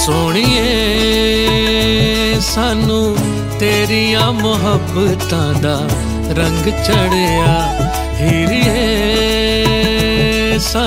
सोहणिए सानू तेरिया मुहब्बतां दा रंग चढ़िया, हीरिए